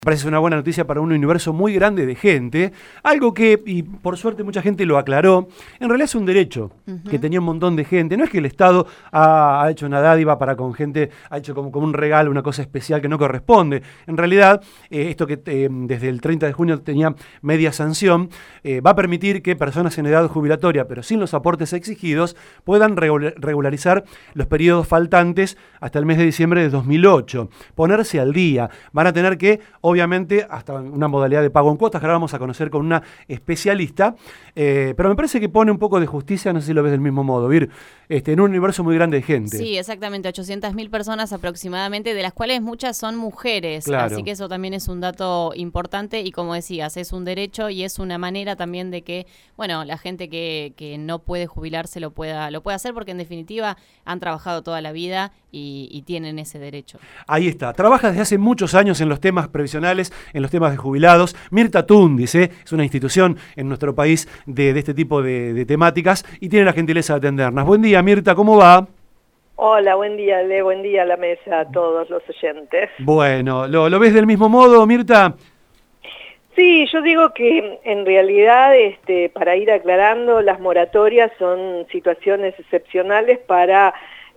Parece una buena noticia para un universo muy grande de gente, algo que, y por suerte mucha gente lo aclaró, en realidad es un derecho que tenía un montón de gente. No es que el Estado ha hecho una dádiva para con gente, ha hecho como un regalo, una cosa especial que no corresponde. En realidad, esto que desde el 30 de junio tenía media sanción, va a permitir que personas en edad jubilatoria, pero sin los aportes exigidos, puedan regularizar los periodos faltantes hasta el mes de diciembre de 2008, ponerse al día. Van a tener que, obviamente, hasta una modalidad de pago en cuotas, que ahora vamos a conocer con una especialista, pero me parece que pone un poco de justicia, no sé si lo ves del mismo modo, Vir, en un universo muy grande de gente. Sí, exactamente, 800.000 personas aproximadamente, de las cuales muchas son mujeres, claro. Así que eso también es un dato importante y, como decías, es un derecho y es una manera también de que, bueno, la gente que no puede jubilarse lo pueda hacer, porque en definitiva han trabajado toda la vida y tienen ese derecho. Ahí está, trabaja desde hace muchos años en los temas previsionales, en los temas de jubilados. Mirta Tundis, es una institución en nuestro país de este tipo de temáticas y tiene la gentileza de atendernos. Buen día, Mirta, ¿cómo va? Hola, buen día, Le, buen día a la mesa, a todos los oyentes. Bueno, ¿lo ves del mismo modo, Mirta? Sí, yo digo que en realidad, para ir aclarando, las moratorias son situaciones excepcionales para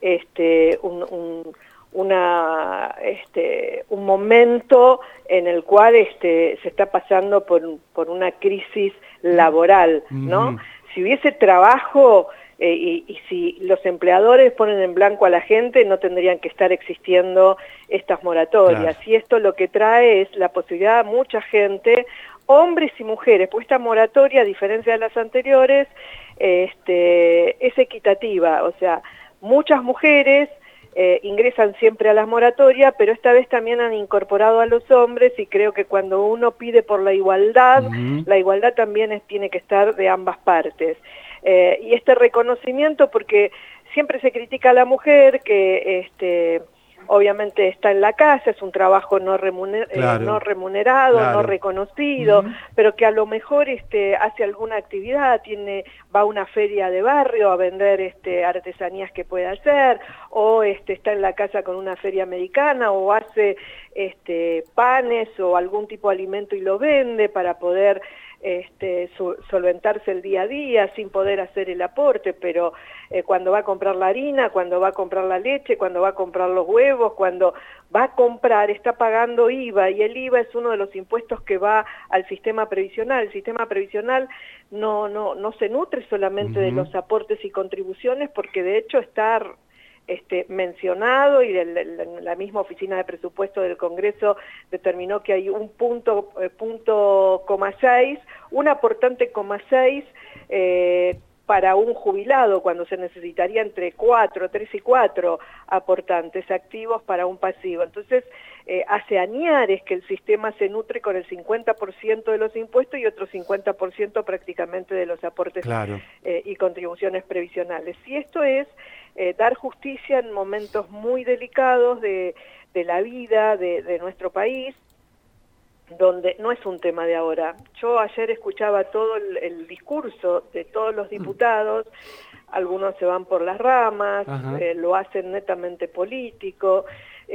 un momento en el cual se está pasando por una crisis laboral, ¿no? Si hubiese trabajo y si los empleadores ponen en blanco a la gente, no tendrían que estar existiendo estas moratorias. Claro. Y esto lo que trae es la posibilidad a mucha gente, hombres y mujeres, pues esta moratoria, a diferencia de las anteriores, es equitativa, o sea, muchas mujeres ingresan siempre a las moratorias, pero esta vez también han incorporado a los hombres, y creo que cuando uno pide por la igualdad también tiene que estar de ambas partes. Y este reconocimiento, porque siempre se critica a la mujer que obviamente está en la casa, es un trabajo no remunerado, no reconocido, pero que a lo mejor hace alguna actividad, va a una feria de barrio a vender artesanías que puede hacer, o está en la casa con una feria americana, o hace panes o algún tipo de alimento y lo vende para poder solventarse el día a día sin poder hacer el aporte, pero cuando va a comprar la harina, cuando va a comprar la leche, cuando va a comprar los huevos, cuando va a comprar, está pagando IVA, y el IVA es uno de los impuestos que va al sistema previsional. El sistema previsional no se nutre solamente de los aportes y contribuciones, porque de hecho está mencionado, y la misma Oficina de Presupuesto del Congreso determinó que hay un punto 6, un aportante 6 para un jubilado, cuando se necesitaría entre 3 y 4 aportantes activos para un pasivo. Entonces, hace añares que el sistema se nutre con el 50% de los impuestos y otro 50% prácticamente de los aportes y contribuciones previsionales. Y esto es dar justicia en momentos muy delicados de la vida de nuestro país, donde no es un tema de ahora. Yo ayer escuchaba todo el discurso de todos los diputados, algunos se van por las ramas, lo hacen netamente político,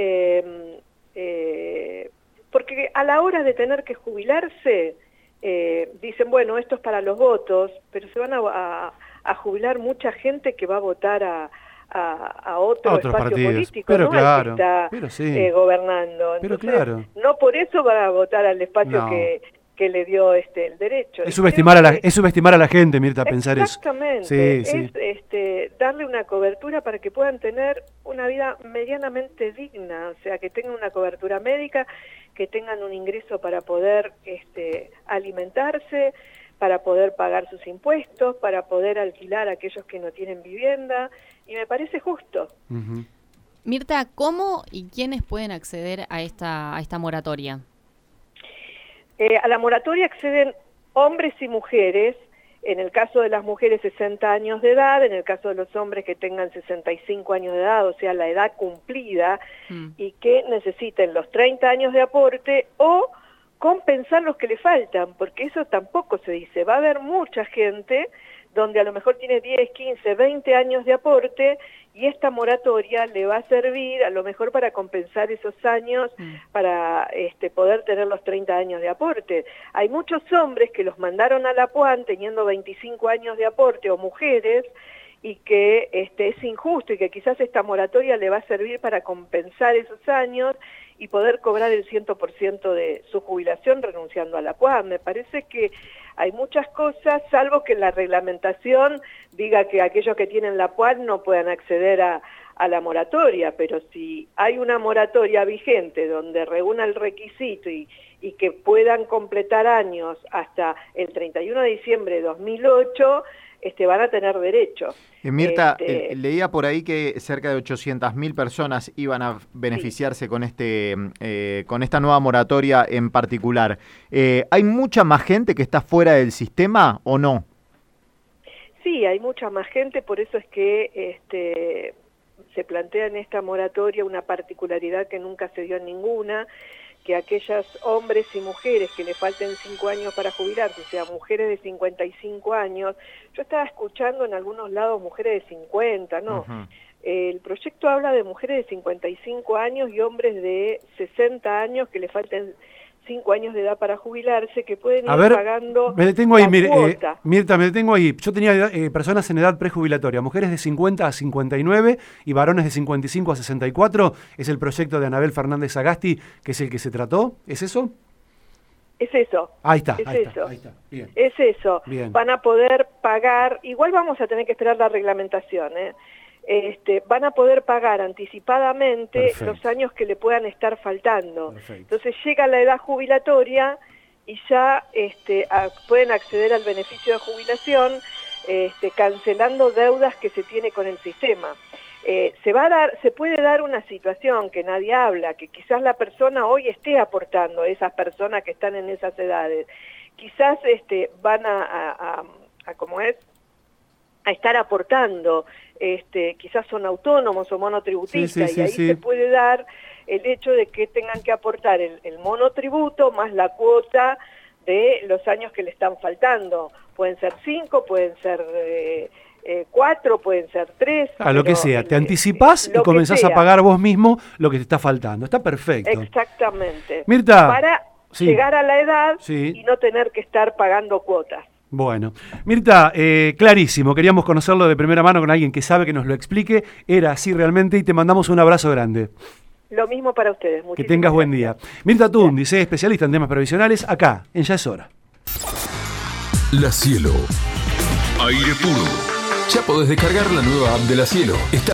porque a la hora de tener que jubilarse, dicen, bueno, esto es para los votos, pero se van a jubilar mucha gente que va a votar a otro espacio partidos político, pero ¿no? Claro, al que está gobernando. Entonces, no por eso van a votar al espacio que le dio el derecho. Es subestimar a la gente, Mirta, pensar eso. Exactamente, es darle una cobertura para que puedan tener una vida medianamente digna, o sea, que tengan una cobertura médica, que tengan un ingreso para poder alimentarse, para poder pagar sus impuestos, para poder alquilar a aquellos que no tienen vivienda, y me parece justo. Mirta, ¿cómo y quiénes pueden acceder a esta moratoria? A la moratoria acceden hombres y mujeres, en el caso de las mujeres 60 años de edad, en el caso de los hombres que tengan 65 años de edad, o sea, la edad cumplida, y que necesiten los 30 años de aporte o compensar los que le faltan, porque eso tampoco se dice. Va a haber mucha gente donde a lo mejor tiene 10, 15, 20 años de aporte, y esta moratoria le va a servir a lo mejor para compensar esos años, para poder tener los 30 años de aporte. Hay muchos hombres que los mandaron a la PUAN teniendo 25 años de aporte, o mujeres, y que es injusto, y que quizás esta moratoria le va a servir para compensar esos años y poder cobrar el 100% de su jubilación renunciando a la PUAN. Me parece que hay muchas cosas, salvo que la reglamentación diga que aquellos que tienen la PUAN no puedan acceder a la moratoria, pero si hay una moratoria vigente donde reúna el requisito y que puedan completar años hasta el 31 de diciembre de 2008, van a tener derecho. Mirta, leía por ahí que cerca de 800.000 personas iban a beneficiarse con esta nueva moratoria en particular. ¿Hay mucha más gente que está fuera del sistema o no? Sí, hay mucha más gente, por eso es que se plantea en esta moratoria una particularidad que nunca se dio en ninguna, que aquellos hombres y mujeres que le falten 5 años para jubilarse, o sea, mujeres de 55 años, yo estaba escuchando en algunos lados mujeres de 50, no. El proyecto habla de mujeres de 55 años y hombres de 60 años que le falten 5 años de edad para jubilarse, que pueden ir pagando me detengo ahí, cuota. Mirta, me detengo ahí. Yo tenía personas en edad prejubilatoria, mujeres de 50 a 59 y varones de 55 a 64. ¿Es el proyecto de Anabel Fernández Sagasti, que es el que se trató? ¿Es eso? Es eso. Ahí está. Bien. Es eso. Bien. Van a poder pagar, igual vamos a tener que esperar la reglamentación, van a poder pagar anticipadamente los años que le puedan estar faltando. Entonces llega la edad jubilatoria y ya pueden acceder al beneficio de jubilación cancelando deudas que se tiene con el sistema. Se puede dar una situación que nadie habla, que quizás la persona hoy esté aportando, esas personas que están en esas edades, quizás van a estar aportando, quizás son autónomos o monotributistas, y ahí se puede dar el hecho de que tengan que aportar el monotributo más la cuota de los años que le están faltando. Pueden ser 5, pueden ser 4, pueden ser 3. Lo que sea, te anticipás y comenzás a pagar vos mismo lo que te está faltando. Está perfecto. Exactamente. Mirta, para llegar a la edad y no tener que estar pagando cuotas. Bueno, Mirta, clarísimo, queríamos conocerlo de primera mano con alguien que sabe, que nos lo explique, era así realmente, y te mandamos un abrazo grande. Lo mismo para ustedes. Que tengas buen día. Mirta Tundis, especialista en temas previsionales, acá, en Ya es Hora. La Cielo. Aire puro. Ya podés descargar la nueva app de La Cielo.